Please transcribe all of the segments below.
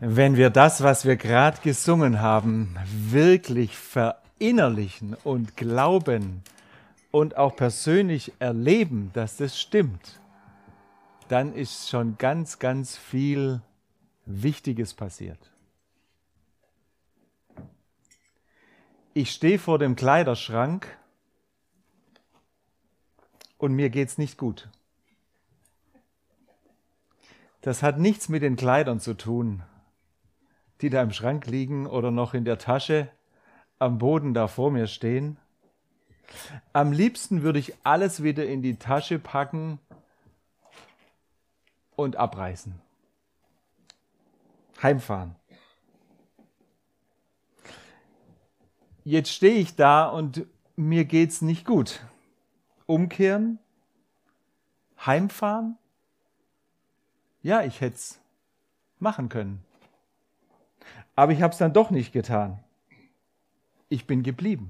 Wenn wir das, was wir gerade gesungen haben, wirklich verinnerlichen und glauben und auch persönlich erleben, dass das stimmt, dann ist schon ganz, ganz viel Wichtiges passiert. Ich stehe vor dem Kleiderschrank und mir geht's nicht gut. Das hat nichts mit den Kleidern zu tun, die da im Schrank liegen oder noch in der Tasche am Boden da vor mir stehen. Am liebsten würde ich alles wieder in die Tasche packen und abreißen. Heimfahren. Jetzt stehe ich da und mir geht's nicht gut. Umkehren? Heimfahren? Ja, ich hätte es machen können. Aber ich habe es dann doch nicht getan. Ich bin geblieben.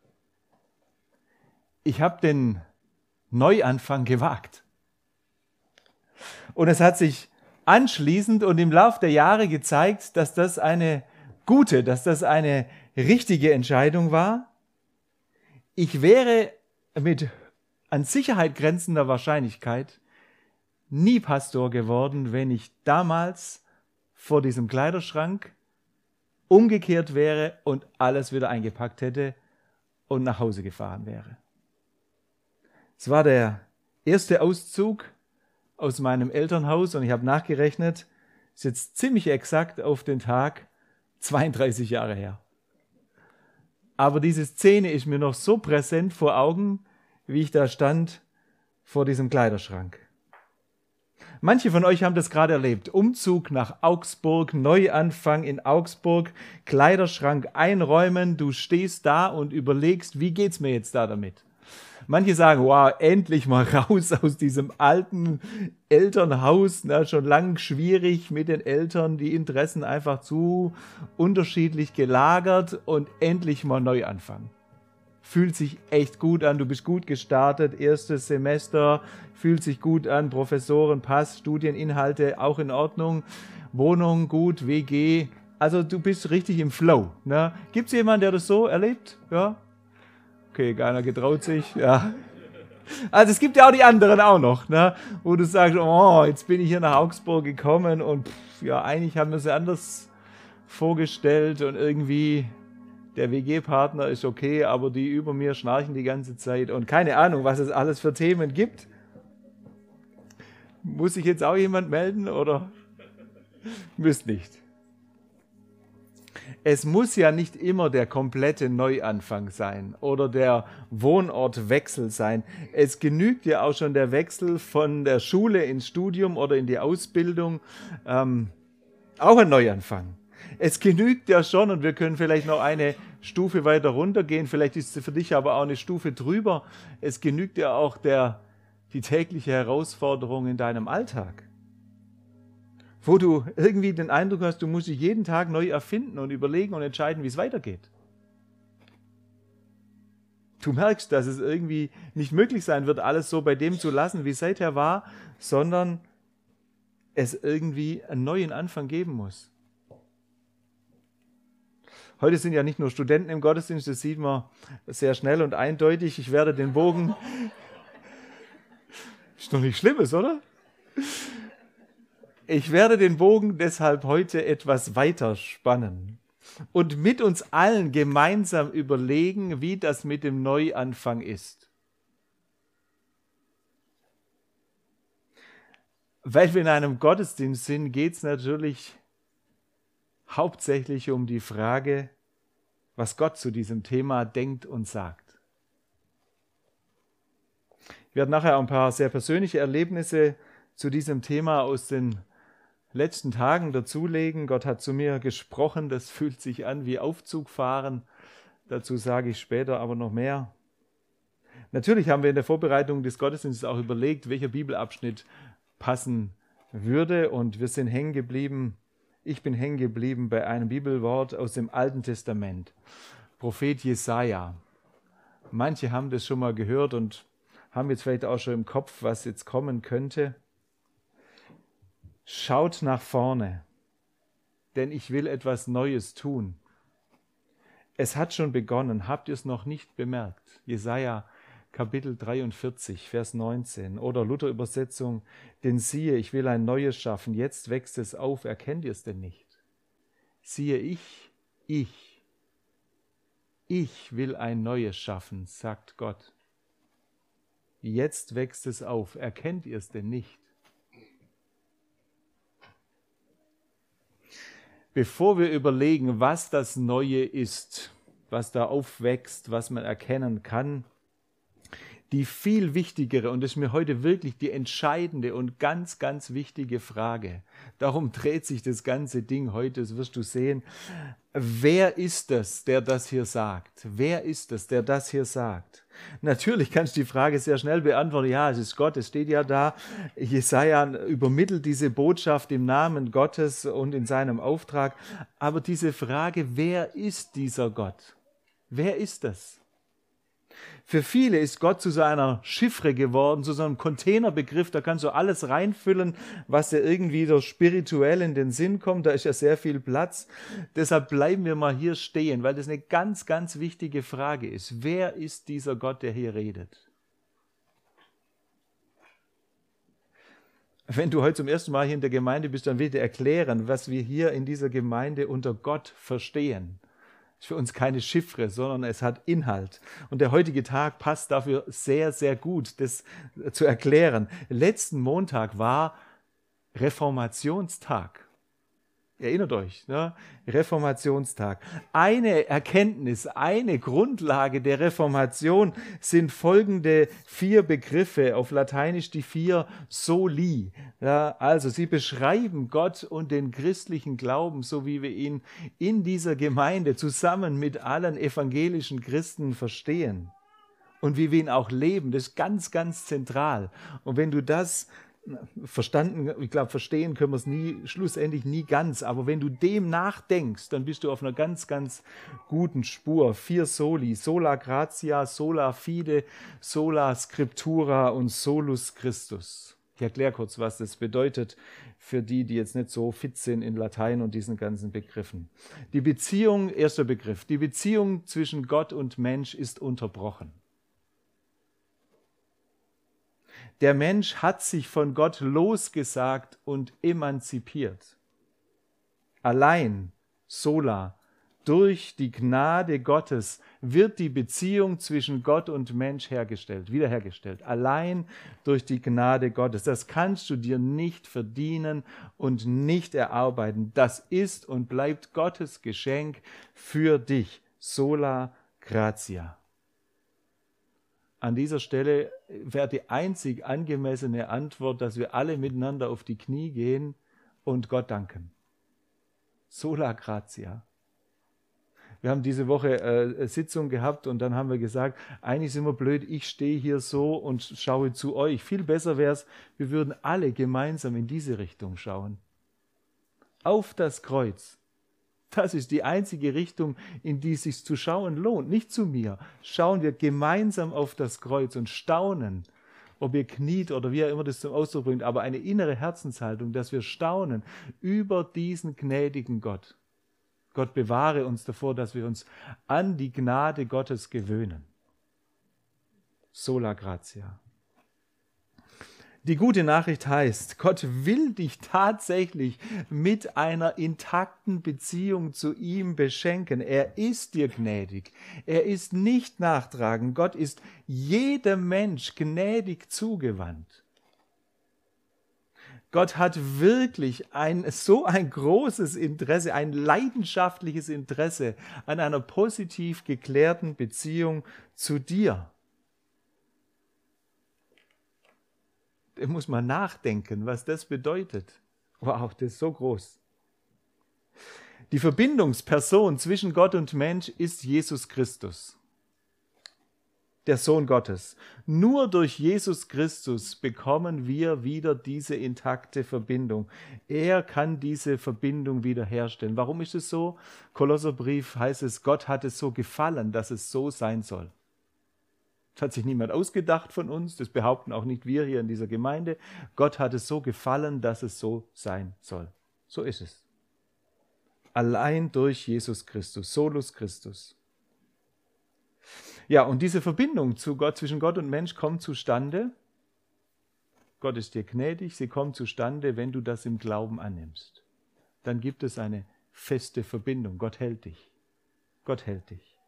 Ich habe den Neuanfang gewagt. Und es hat sich anschließend und im Lauf der Jahre gezeigt, dass das eine gute, dass das eine richtige Entscheidung war. Ich wäre mit an Sicherheit grenzender Wahrscheinlichkeit nie Pastor geworden, wenn ich damals vor diesem Kleiderschrank umgekehrt wäre und alles wieder eingepackt hätte und nach Hause gefahren wäre. Es war der erste Auszug aus meinem Elternhaus und ich habe nachgerechnet, ist jetzt ziemlich exakt auf den Tag 32 Jahre her. Aber diese Szene ist mir noch so präsent vor Augen, wie ich da stand vor diesem Kleiderschrank. Manche von euch haben das gerade erlebt. Umzug nach Augsburg, Neuanfang in Augsburg, Kleiderschrank einräumen, du stehst da und überlegst, wie geht's mir jetzt da damit? Manche sagen, wow, endlich mal raus aus diesem alten Elternhaus, schon lang schwierig mit den Eltern, die Interessen einfach zu unterschiedlich gelagert und endlich mal neu anfangen. Fühlt sich echt gut an, du bist gut gestartet, erstes Semester, fühlt sich gut an, Professoren, Pass, Studieninhalte auch in Ordnung, Wohnung gut, WG, also du bist richtig im Flow. Ne? Gibt es jemanden, der das so erlebt? Ja? Okay, keiner getraut sich, ja. Also es gibt ja auch die anderen auch noch, ne? Wo du sagst, oh, jetzt bin ich hier nach Augsburg gekommen und ja, eigentlich haben wir es anders vorgestellt und irgendwie der WG-Partner ist okay, aber die über mir schnarchen die ganze Zeit und keine Ahnung, was es alles für Themen gibt. Muss sich jetzt auch jemand melden oder müsst nicht? Es muss ja nicht immer der komplette Neuanfang sein oder der Wohnortwechsel sein. Es genügt ja auch schon der Wechsel von der Schule ins Studium oder in die Ausbildung, auch ein Neuanfang. Es genügt ja schon, und wir können vielleicht noch eine Stufe weiter runtergehen, vielleicht ist es für dich aber auch eine Stufe drüber. Es genügt ja auch die tägliche Herausforderung in deinem Alltag, wo du irgendwie den Eindruck hast, du musst dich jeden Tag neu erfinden und überlegen und entscheiden, wie es weitergeht. Du merkst, dass es irgendwie nicht möglich sein wird, alles so bei dem zu lassen, wie es seither war, sondern es irgendwie einen neuen Anfang geben muss. Heute sind ja nicht nur Studenten im Gottesdienst, das sieht man sehr schnell und eindeutig. Ich werde den Bogen... Ist doch nichts Schlimmes, oder? Ich werde den Bogen deshalb heute etwas weiter spannen und mit uns allen gemeinsam überlegen, wie das mit dem Neuanfang ist. Weil wir in einem Gottesdienst sind, geht es natürlich hauptsächlich um die Frage, was Gott zu diesem Thema denkt und sagt. Ich werde nachher ein paar sehr persönliche Erlebnisse zu diesem Thema aus den letzten Tagen dazulegen. Gott hat zu mir gesprochen, das fühlt sich an wie Aufzugfahren. Dazu sage ich später aber noch mehr. Natürlich haben wir in der Vorbereitung des Gottesdienstes auch überlegt, welcher Bibelabschnitt passen würde, und wir sind hängen geblieben. Ich bin hängen geblieben bei einem Bibelwort aus dem Alten Testament, Prophet Jesaja. Manche haben das schon mal gehört und haben jetzt vielleicht auch schon im Kopf, was jetzt kommen könnte. Schaut nach vorne, denn ich will etwas Neues tun. Es hat schon begonnen, habt ihr es noch nicht bemerkt? Jesaja Kapitel 43, Vers 19 oder Luther-Übersetzung, denn siehe, ich will ein Neues schaffen, jetzt wächst es auf, erkennt ihr es denn nicht? Siehe, ich will ein Neues schaffen, sagt Gott. Jetzt wächst es auf, erkennt ihr es denn nicht? Bevor wir überlegen, was das Neue ist, was da aufwächst, was man erkennen kann, die viel wichtigere, und das ist mir heute wirklich die entscheidende und ganz, ganz wichtige Frage. Darum dreht sich das ganze Ding heute, das wirst du sehen. Wer ist es, der das hier sagt? Wer ist es, der das hier sagt? Natürlich kannst du die Frage sehr schnell beantworten. Ja, es ist Gott, es steht ja da. Jesaja übermittelt diese Botschaft im Namen Gottes und in seinem Auftrag. Aber diese Frage, wer ist dieser Gott? Wer ist das? Für viele ist Gott zu so einer Chiffre geworden, zu so einem Containerbegriff, da kannst du alles reinfüllen, was dir irgendwie so spirituell in den Sinn kommt, da ist ja sehr viel Platz. Deshalb bleiben wir mal hier stehen, weil das eine ganz, ganz wichtige Frage ist. Wer ist dieser Gott, der hier redet? Wenn du heute zum ersten Mal hier in der Gemeinde bist, dann will ich dir erklären, was wir hier in dieser Gemeinde unter Gott verstehen. Ist für uns keine Chiffre, sondern es hat Inhalt. Und der heutige Tag passt dafür sehr, sehr gut, das zu erklären. Letzten Montag war Reformationstag. Erinnert euch, ne? Reformationstag. Eine Erkenntnis, eine Grundlage der Reformation sind folgende 4 Begriffe, auf Lateinisch die 4 Soli. Ja, also sie beschreiben Gott und den christlichen Glauben, so wie wir ihn in dieser Gemeinde zusammen mit allen evangelischen Christen verstehen. Und wie wir ihn auch leben, das ist ganz, ganz zentral. Und wenn du das verstanden, ich glaube, verstehen können wir es schlussendlich nie ganz, aber wenn du dem nachdenkst, dann bist du auf einer ganz, ganz guten Spur. 4 Soli, sola gratia, sola fide, sola scriptura und solus Christus. Ich erkläre kurz, was das bedeutet für die, die jetzt nicht so fit sind in Latein und diesen ganzen Begriffen. Die Beziehung, erster Begriff, die Beziehung zwischen Gott und Mensch ist unterbrochen. Der Mensch hat sich von Gott losgesagt und emanzipiert. Allein, sola, durch die Gnade Gottes wird die Beziehung zwischen Gott und Mensch wiederhergestellt. Allein durch die Gnade Gottes. Das kannst du dir nicht verdienen und nicht erarbeiten. Das ist und bleibt Gottes Geschenk für dich. Sola gratia. An dieser Stelle wäre die einzig angemessene Antwort, dass wir alle miteinander auf die Knie gehen und Gott danken. Sola gratia. Wir haben diese Woche eine Sitzung gehabt und dann haben wir gesagt, eigentlich sind wir blöd, ich stehe hier so und schaue zu euch. Viel besser wäre es, wir würden alle gemeinsam in diese Richtung schauen. Auf das Kreuz. Das ist die einzige Richtung, in die es sich zu schauen lohnt. Nicht zu mir. Schauen wir gemeinsam auf das Kreuz und staunen, ob ihr kniet oder wie er immer das zum Ausdruck bringt, aber eine innere Herzenshaltung, dass wir staunen über diesen gnädigen Gott. Gott bewahre uns davor, dass wir uns an die Gnade Gottes gewöhnen. Sola gratia. Die gute Nachricht heißt, Gott will dich tatsächlich mit einer intakten Beziehung zu ihm beschenken. Er ist dir gnädig. Er ist nicht nachtragend. Gott ist jedem Mensch gnädig zugewandt. Gott hat wirklich so ein großes Interesse, ein leidenschaftliches Interesse an einer positiv geklärten Beziehung zu dir. Da muss man nachdenken, was das bedeutet. Wow, das ist so groß. Die Verbindungsperson zwischen Gott und Mensch ist Jesus Christus, der Sohn Gottes. Nur durch Jesus Christus bekommen wir wieder diese intakte Verbindung. Er kann diese Verbindung wiederherstellen. Warum ist es so? Kolosserbrief heißt es, Gott hat es so gefallen, dass es so sein soll. Das hat sich niemand ausgedacht von uns, das behaupten auch nicht wir hier in dieser Gemeinde. Gott hat es so gefallen, dass es so sein soll. So ist es. Allein durch Jesus Christus, solus Christus. Ja, und diese Verbindung zu Gott, zwischen Gott und Mensch kommt zustande. Gott ist dir gnädig, sie kommt zustande, wenn du das im Glauben annimmst. Dann gibt es eine feste Verbindung. Gott hält dich. Gott hält dich.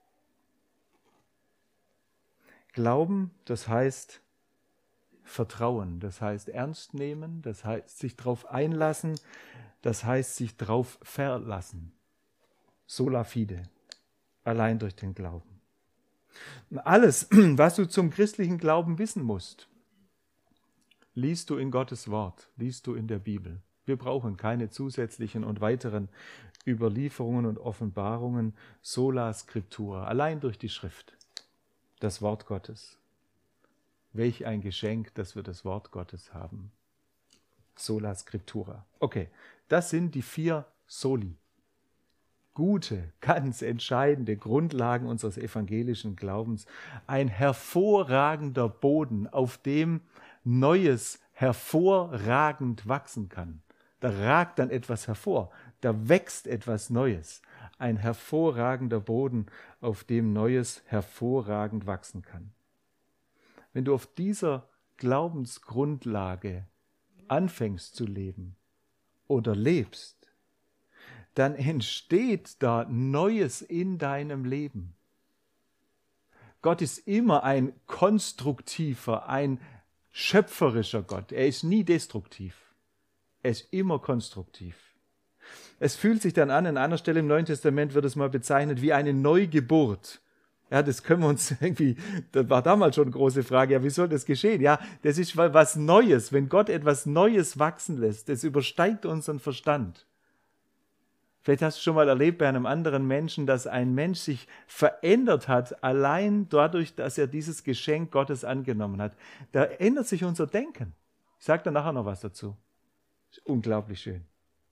Glauben, das heißt Vertrauen, das heißt ernst nehmen, das heißt sich darauf einlassen, das heißt sich darauf verlassen. Sola fide, allein durch den Glauben. Alles, was du zum christlichen Glauben wissen musst, liest du in Gottes Wort, liest du in der Bibel. Wir brauchen keine zusätzlichen und weiteren Überlieferungen und Offenbarungen, sola scriptura, allein durch die Schrift, das Wort Gottes. Welch ein Geschenk, dass wir das Wort Gottes haben. Sola scriptura. Okay, das sind die 4 Soli. Gute, ganz entscheidende Grundlagen unseres evangelischen Glaubens. Ein hervorragender Boden, auf dem Neues hervorragend wachsen kann. Da ragt dann etwas hervor, da wächst etwas Neues. Ein hervorragender Boden, auf dem Neues hervorragend wachsen kann. Wenn du auf dieser Glaubensgrundlage anfängst zu leben oder lebst, dann entsteht da Neues in deinem Leben. Gott ist immer ein konstruktiver, ein schöpferischer Gott. Er ist nie destruktiv. Er ist immer konstruktiv. Es fühlt sich dann an einer Stelle im Neuen Testament wird es mal bezeichnet wie eine Neugeburt. Ja, das können wir uns irgendwie, das war damals schon eine große Frage, ja, wie soll das geschehen? Ja, das ist was Neues. Wenn Gott etwas Neues wachsen lässt, das übersteigt unseren Verstand. Vielleicht hast du schon mal erlebt bei einem anderen Menschen, dass ein Mensch sich verändert hat, allein dadurch, dass er dieses Geschenk Gottes angenommen hat. Da ändert sich unser Denken. Ich sage da nachher noch was dazu. Ist unglaublich schön.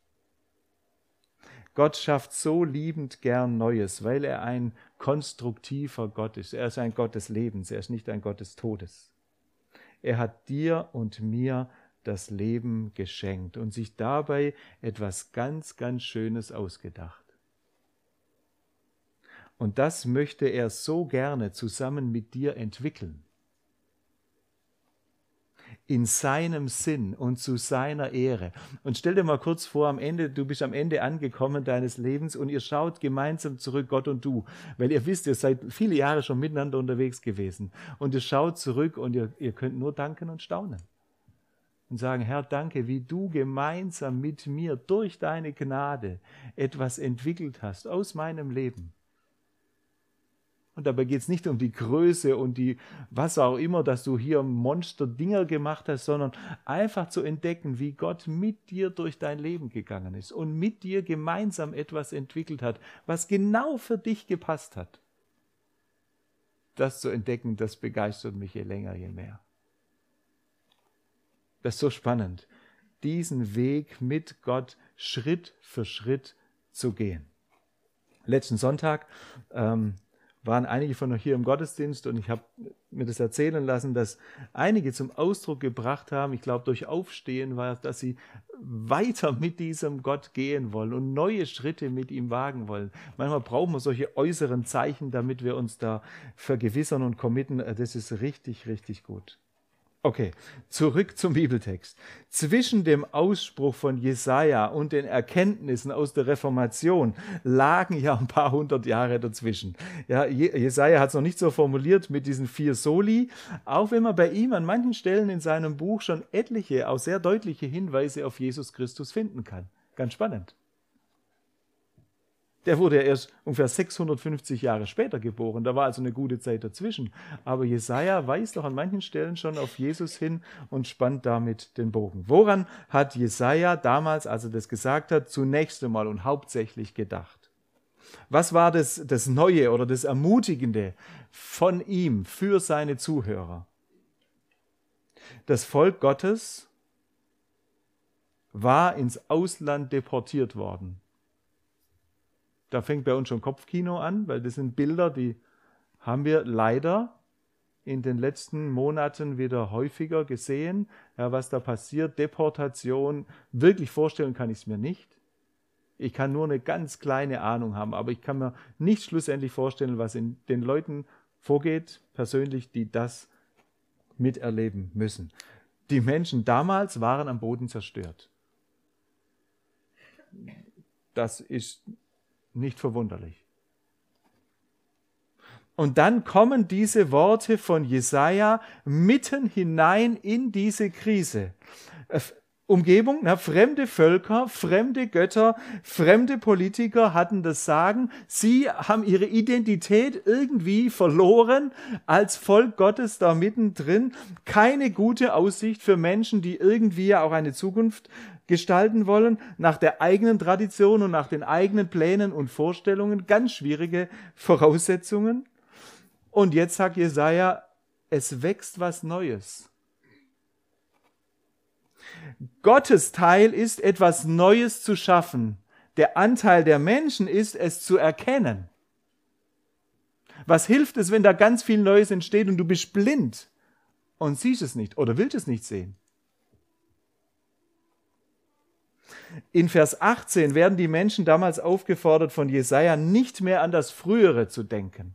Gott schafft so liebend gern Neues, weil er ein konstruktiver Gott ist. Er ist ein Gott des Lebens, er ist nicht ein Gott des Todes. Er hat dir und mir das Leben geschenkt und sich dabei etwas ganz, ganz Schönes ausgedacht. Und das möchte er so gerne zusammen mit dir entwickeln. In seinem Sinn und zu seiner Ehre. Und stell dir mal kurz vor, du bist am Ende angekommen deines Lebens und ihr schaut gemeinsam zurück, Gott und du, weil ihr wisst, ihr seid viele Jahre schon miteinander unterwegs gewesen. Und ihr schaut zurück und ihr könnt nur danken und staunen. Und sagen, Herr, danke, wie du gemeinsam mit mir durch deine Gnade etwas entwickelt hast aus meinem Leben. Und dabei geht es nicht um die Größe und die, was auch immer, dass du hier Monster-Dinger gemacht hast, sondern einfach zu entdecken, wie Gott mit dir durch dein Leben gegangen ist und mit dir gemeinsam etwas entwickelt hat, was genau für dich gepasst hat. Das zu entdecken, das begeistert mich je länger, je mehr. Das ist so spannend, diesen Weg mit Gott Schritt für Schritt zu gehen. Letzten Sonntag waren einige von euch hier im Gottesdienst und ich habe mir das erzählen lassen, dass einige zum Ausdruck gebracht haben, ich glaube durch Aufstehen war, dass sie weiter mit diesem Gott gehen wollen und neue Schritte mit ihm wagen wollen. Manchmal brauchen wir solche äußeren Zeichen, damit wir uns da vergewissern und committen. Das ist richtig, richtig gut. Okay, zurück zum Bibeltext. Zwischen dem Ausspruch von Jesaja und den Erkenntnissen aus der Reformation lagen ja ein paar hundert Jahre dazwischen. Ja, Jesaja hat es noch nicht so formuliert mit diesen 4 Soli, auch wenn man bei ihm an manchen Stellen in seinem Buch schon etliche, auch sehr deutliche Hinweise auf Jesus Christus finden kann. Ganz spannend. Der wurde ja erst ungefähr 650 Jahre später geboren, da war also eine gute Zeit dazwischen. Aber Jesaja weist doch an manchen Stellen schon auf Jesus hin und spannt damit den Bogen. Woran hat Jesaja damals, als er das gesagt hat, zunächst einmal und hauptsächlich gedacht? Was war das Neue oder das Ermutigende von ihm für seine Zuhörer? Das Volk Gottes war ins Ausland deportiert worden. Da fängt bei uns schon Kopfkino an, weil das sind Bilder, die haben wir leider in den letzten Monaten wieder häufiger gesehen. Ja, was da passiert, Deportation, wirklich vorstellen kann ich es mir nicht. Ich kann nur eine ganz kleine Ahnung haben, aber ich kann mir nicht schlussendlich vorstellen, was in den Leuten vorgeht, persönlich, die das miterleben müssen. Die Menschen damals waren am Boden zerstört. Das ist nicht verwunderlich. Und dann kommen diese Worte von Jesaja mitten hinein in diese Krise. Umgebung, fremde Völker, fremde Götter, fremde Politiker hatten das Sagen. Sie haben ihre Identität irgendwie verloren als Volk Gottes da mittendrin. Keine gute Aussicht für Menschen, die irgendwie auch eine Zukunft gestalten wollen, nach der eigenen Tradition und nach den eigenen Plänen und Vorstellungen. Ganz schwierige Voraussetzungen. Und jetzt sagt Jesaja, es wächst was Neues. Gottes Teil ist, etwas Neues zu schaffen. Der Anteil der Menschen ist, es zu erkennen. Was hilft es, wenn da ganz viel Neues entsteht und du bist blind und siehst es nicht oder willst es nicht sehen? In Vers 18 werden die Menschen damals aufgefordert von Jesaja, nicht mehr an das Frühere zu denken.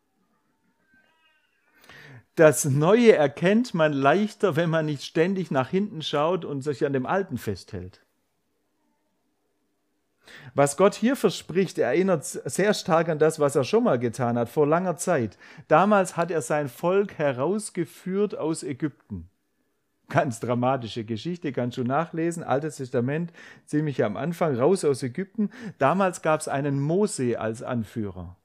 Das Neue erkennt man leichter, wenn man nicht ständig nach hinten schaut und sich an dem Alten festhält. Was Gott hier verspricht, erinnert sehr stark an das, was er schon mal getan hat, vor langer Zeit. Damals hat er sein Volk herausgeführt aus Ägypten. Ganz dramatische Geschichte, kannst du nachlesen, Altes Testament, ziemlich am Anfang, raus aus Ägypten. Damals gab es einen Mose als Anführer.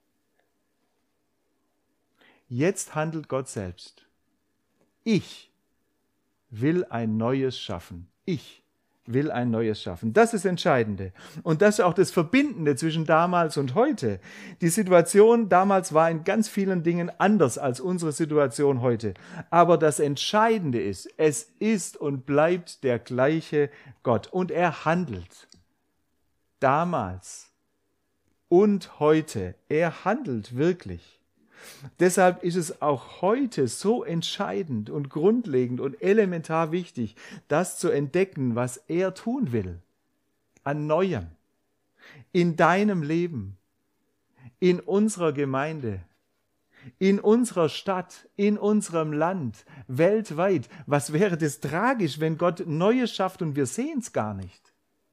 Jetzt handelt Gott selbst. Ich will ein Neues schaffen. Ich will ein Neues schaffen. Das ist das Entscheidende. Und das ist auch das Verbindende zwischen damals und heute. Die Situation damals war in ganz vielen Dingen anders als unsere Situation heute. Aber das Entscheidende ist, es ist und bleibt der gleiche Gott. Und er handelt. Damals und heute. Er handelt wirklich. Deshalb ist es auch heute so entscheidend und grundlegend und elementar wichtig, das zu entdecken, was er tun will. An Neuem. In deinem Leben. In unserer Gemeinde. In unserer Stadt. In unserem Land. Weltweit. Was wäre das tragisch, wenn Gott Neues schafft und wir sehen es gar nicht?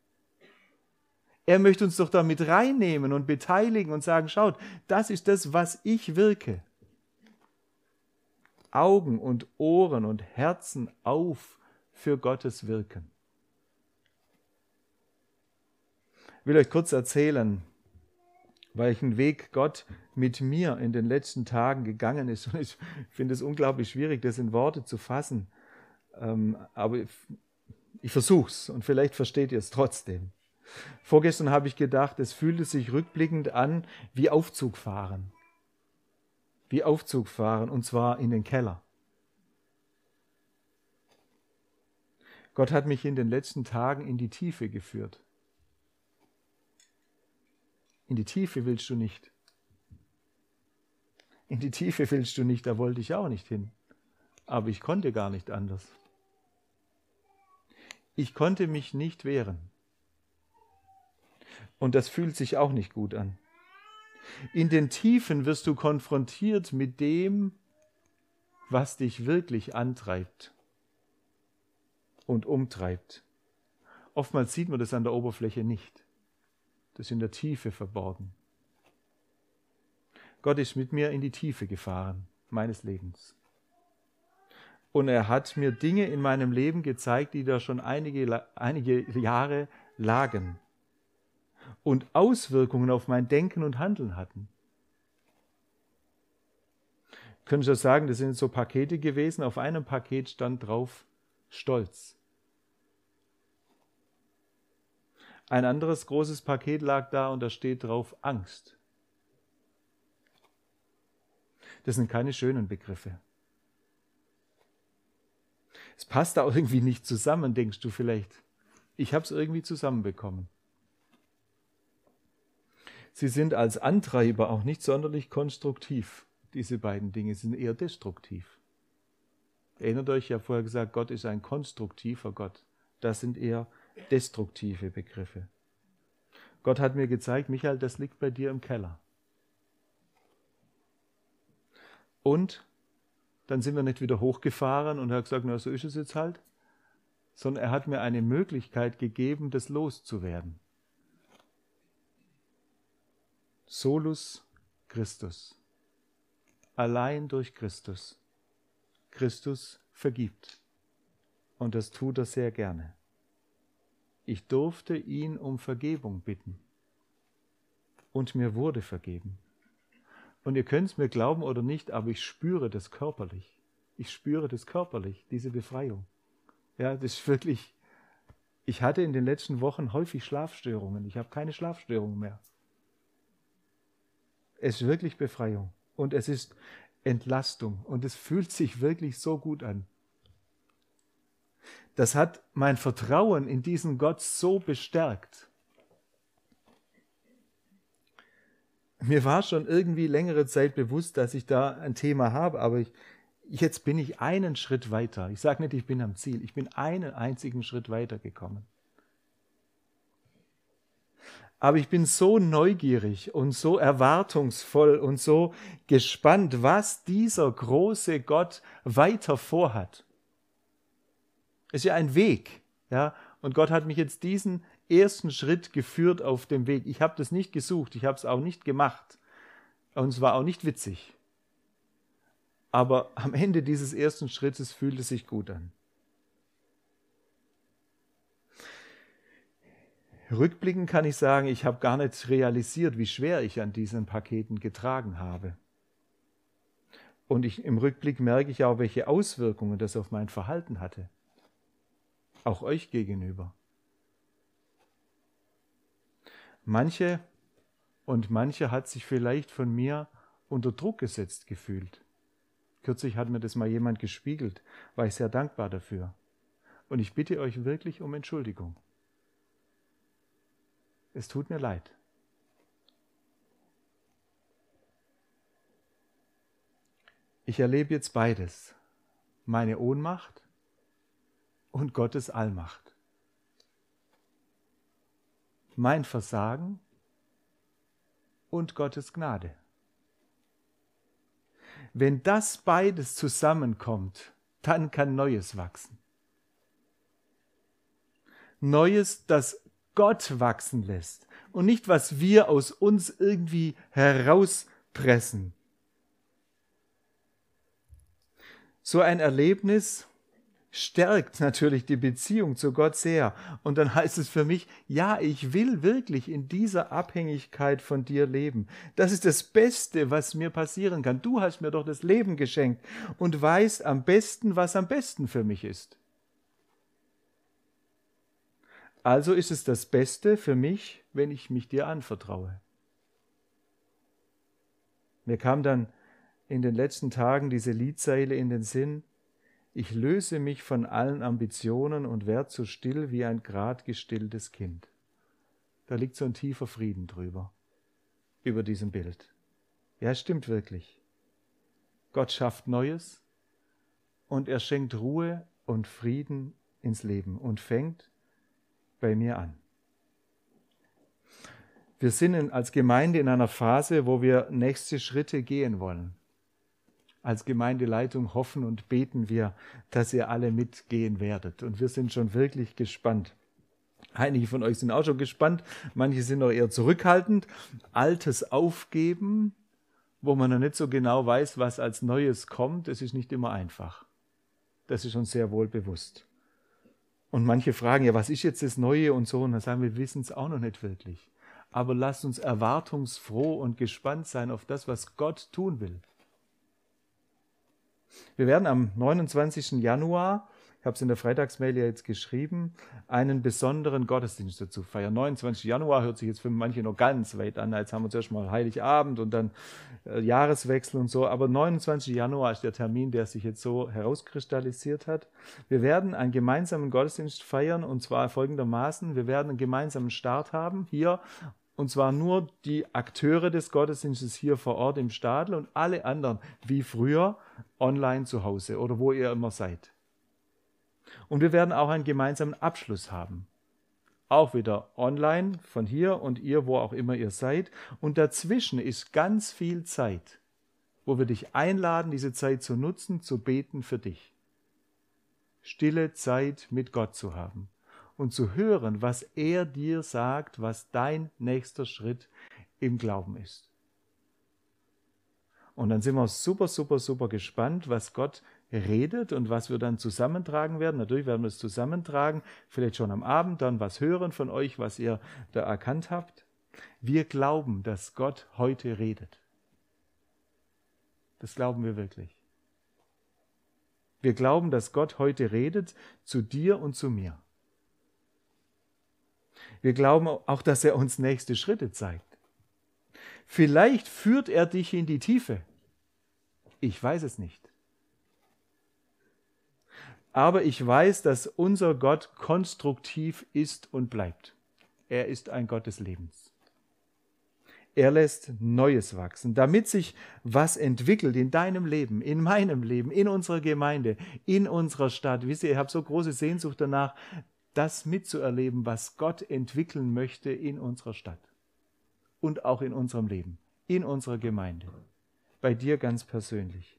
Er möchte uns doch da mit reinnehmen und beteiligen und sagen, schaut, das ist das, was ich wirke. Augen und Ohren und Herzen auf für Gottes Wirken. Ich will euch kurz erzählen, welchen Weg Gott mit mir in den letzten Tagen gegangen ist. Und ich finde es unglaublich schwierig, das in Worte zu fassen. Aber ich versuche es und vielleicht versteht ihr es trotzdem. Vorgestern habe ich gedacht, es fühlte sich rückblickend an wie Aufzug fahren. Wie Aufzug fahren, und zwar in den Keller. Gott hat mich in den letzten Tagen in die Tiefe geführt. In die Tiefe willst du nicht. In die Tiefe willst du nicht, da wollte ich auch nicht hin. Aber ich konnte gar nicht anders. Ich konnte mich nicht wehren. Und das fühlt sich auch nicht gut an. In den Tiefen wirst du konfrontiert mit dem, was dich wirklich antreibt und umtreibt. Oftmals sieht man das an der Oberfläche nicht. Das ist in der Tiefe verborgen. Gott ist mit mir in die Tiefe gefahren, meines Lebens. Und er hat mir Dinge in meinem Leben gezeigt, die da schon einige Jahre lagen und Auswirkungen auf mein Denken und Handeln hatten. Können Sie das sagen, das sind so Pakete gewesen. Auf einem Paket stand drauf Stolz. Ein anderes großes Paket lag da und da steht drauf Angst. Das sind keine schönen Begriffe. Es passt auch irgendwie nicht zusammen, denkst du vielleicht. Ich habe es irgendwie zusammenbekommen. Sie sind als Antreiber auch nicht sonderlich konstruktiv. Diese beiden Dinge sind eher destruktiv. Erinnert euch, ich habe vorher gesagt, Gott ist ein konstruktiver Gott. Das sind eher destruktive Begriffe. Gott hat mir gezeigt, Michael, das liegt bei dir im Keller. Und dann sind wir nicht wieder hochgefahren und er hat gesagt, na, so ist es jetzt halt, sondern er hat mir eine Möglichkeit gegeben, das loszuwerden. Solus Christus. Allein durch Christus. Christus vergibt. Und das tut er sehr gerne. Ich durfte ihn um Vergebung bitten. Und mir wurde vergeben. Und ihr könnt es mir glauben oder nicht, aber ich spüre das körperlich. Ich spüre das körperlich, diese Befreiung. Ja, das ist wirklich, ich hatte in den letzten Wochen häufig Schlafstörungen. Ich habe keine Schlafstörungen mehr. Es ist wirklich Befreiung. Und es ist Entlastung. Und es fühlt sich wirklich so gut an. Das hat mein Vertrauen in diesen Gott so bestärkt. Mir war schon irgendwie längere Zeit bewusst, dass ich da ein Thema habe, aber jetzt bin ich einen Schritt weiter. Ich sage nicht, ich bin am Ziel, ich bin einen einzigen Schritt weiter gekommen. Aber ich bin so neugierig und so erwartungsvoll und so gespannt, was dieser große Gott weiter vorhat. Es ist ja ein Weg, ja, und Gott hat mich jetzt diesen ersten Schritt geführt auf dem Weg. Ich habe das nicht gesucht, ich habe es auch nicht gemacht und es war auch nicht witzig. Aber am Ende dieses ersten Schrittes fühlt es sich gut an. Rückblickend kann ich sagen, ich habe gar nicht realisiert, wie schwer ich an diesen Paketen getragen habe. Und im Rückblick merke ich auch, welche Auswirkungen das auf mein Verhalten hatte. Auch euch gegenüber. Manche hat sich vielleicht von mir unter Druck gesetzt gefühlt. Kürzlich hat mir das mal jemand gespiegelt, war ich sehr dankbar dafür. Und ich bitte euch wirklich um Entschuldigung. Es tut mir leid. Ich erlebe jetzt beides. Meine Ohnmacht und Gottes Allmacht. Mein Versagen und Gottes Gnade. Wenn das beides zusammenkommt, dann kann Neues wachsen. Neues, das Gott wachsen lässt und nicht, was wir aus uns irgendwie herauspressen. So ein Erlebnis stärkt natürlich die Beziehung zu Gott sehr. Und dann heißt es für mich, ja, ich will wirklich in dieser Abhängigkeit von dir leben. Das ist das Beste, was mir passieren kann. Du hast mir doch das Leben geschenkt und weißt am besten, was am besten für mich ist. Also ist es das Beste für mich, wenn ich mich dir anvertraue. Mir kam dann in den letzten Tagen diese Liedzeile in den Sinn: Ich löse mich von allen Ambitionen und werde so still wie ein grad gestilltes Kind. Da liegt so ein tiefer Frieden drüber, über diesem Bild. Ja, es stimmt wirklich. Gott schafft Neues und er schenkt Ruhe und Frieden ins Leben und fängt bei mir an. Wir sind als Gemeinde in einer Phase, wo wir nächste Schritte gehen wollen. Als Gemeindeleitung hoffen und beten wir, dass ihr alle mitgehen werdet. Und wir sind schon wirklich gespannt. Einige von euch sind auch schon gespannt, manche sind noch eher zurückhaltend. Altes aufgeben, wo man noch nicht so genau weiß, was als Neues kommt, das ist nicht immer einfach. Das ist uns sehr wohl bewusst. Und manche fragen, ja, was ist jetzt das Neue und so? Und dann sagen wir wissen es auch noch nicht wirklich. Aber lasst uns erwartungsfroh und gespannt sein auf das, was Gott tun will. Wir werden am 29. Januar, ich habe es in der Freitagsmail ja jetzt geschrieben, einen besonderen Gottesdienst dazu feiern. 29. Januar hört sich jetzt für manche noch ganz weit an. Jetzt haben wir zuerst mal Heiligabend und dann Jahreswechsel und so. Aber 29. Januar ist der Termin, der sich jetzt so herauskristallisiert hat. Wir werden einen gemeinsamen Gottesdienst feiern und zwar folgendermaßen. Wir werden einen gemeinsamen Start haben hier. Und zwar nur die Akteure des Gottesdienstes hier vor Ort im Stadl und alle anderen, wie früher, online zu Hause oder wo ihr immer seid. Und wir werden auch einen gemeinsamen Abschluss haben. auch wieder online, von hier und ihr, wo auch immer ihr seid. Und dazwischen ist ganz viel Zeit, wo wir dich einladen, diese Zeit zu nutzen, zu beten für dich. Stille Zeit mit Gott zu haben und zu hören, was er dir sagt, was dein nächster Schritt im Glauben ist. Und dann sind wir super, super, super gespannt, was Gott redet und was wir dann zusammentragen werden. Natürlich werden wir es zusammentragen, vielleicht schon am Abend dann was hören von euch, was ihr da erkannt habt. Wir glauben, dass Gott heute redet. Das glauben wir wirklich. Wir glauben, dass Gott heute redet zu dir und zu mir. Wir glauben auch, dass er uns nächste Schritte zeigt. Vielleicht führt er dich in die Tiefe. Ich weiß es nicht. Aber ich weiß, dass unser Gott konstruktiv ist und bleibt. Er ist ein Gott des Lebens. Er lässt Neues wachsen, damit sich was entwickelt in deinem Leben, in meinem Leben, in unserer Gemeinde, in unserer Stadt. Wisst ihr, ich habe so große Sehnsucht danach, das mitzuerleben, was Gott entwickeln möchte in unserer Stadt und auch in unserem Leben, in unserer Gemeinde, bei dir ganz persönlich.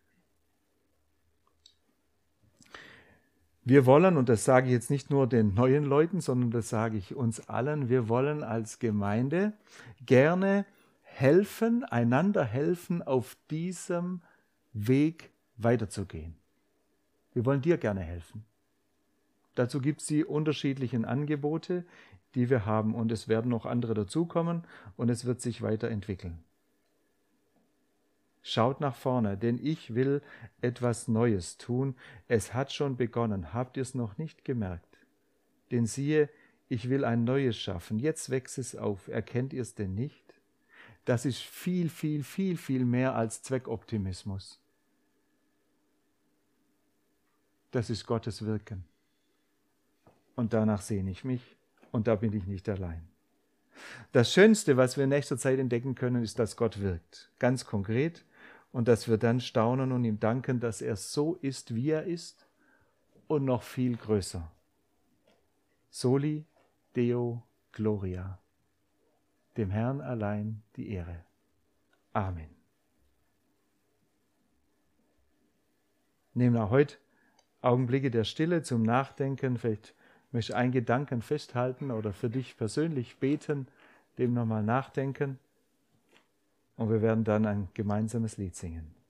Wir wollen, und das sage ich jetzt nicht nur den neuen Leuten, sondern das sage ich uns allen, wir wollen als Gemeinde gerne helfen, einander helfen, auf diesem Weg weiterzugehen. Wir wollen dir gerne helfen. Dazu gibt es die unterschiedlichen Angebote, die wir haben, und es werden noch andere dazukommen und es wird sich weiterentwickeln. Schaut nach vorne, denn ich will etwas Neues tun. Es hat schon begonnen. Habt ihr es noch nicht gemerkt? Denn siehe, ich will ein Neues schaffen. Jetzt wächst es auf. Erkennt ihr es denn nicht? Das ist viel, viel, viel, viel mehr als Zweckoptimismus. Das ist Gottes Wirken. Und danach sehne ich mich und da bin ich nicht allein. Das Schönste, was wir in nächster Zeit entdecken können, ist, dass Gott wirkt. Ganz konkret. Und dass wir dann staunen und ihm danken, dass er so ist, wie er ist und noch viel größer. Soli Deo Gloria. Dem Herrn allein die Ehre. Amen. Nehmen wir heute Augenblicke der Stille zum Nachdenken. Vielleicht möchtest du einen Gedanken festhalten oder für dich persönlich beten, dem nochmal nachdenken. Und wir werden dann ein gemeinsames Lied singen.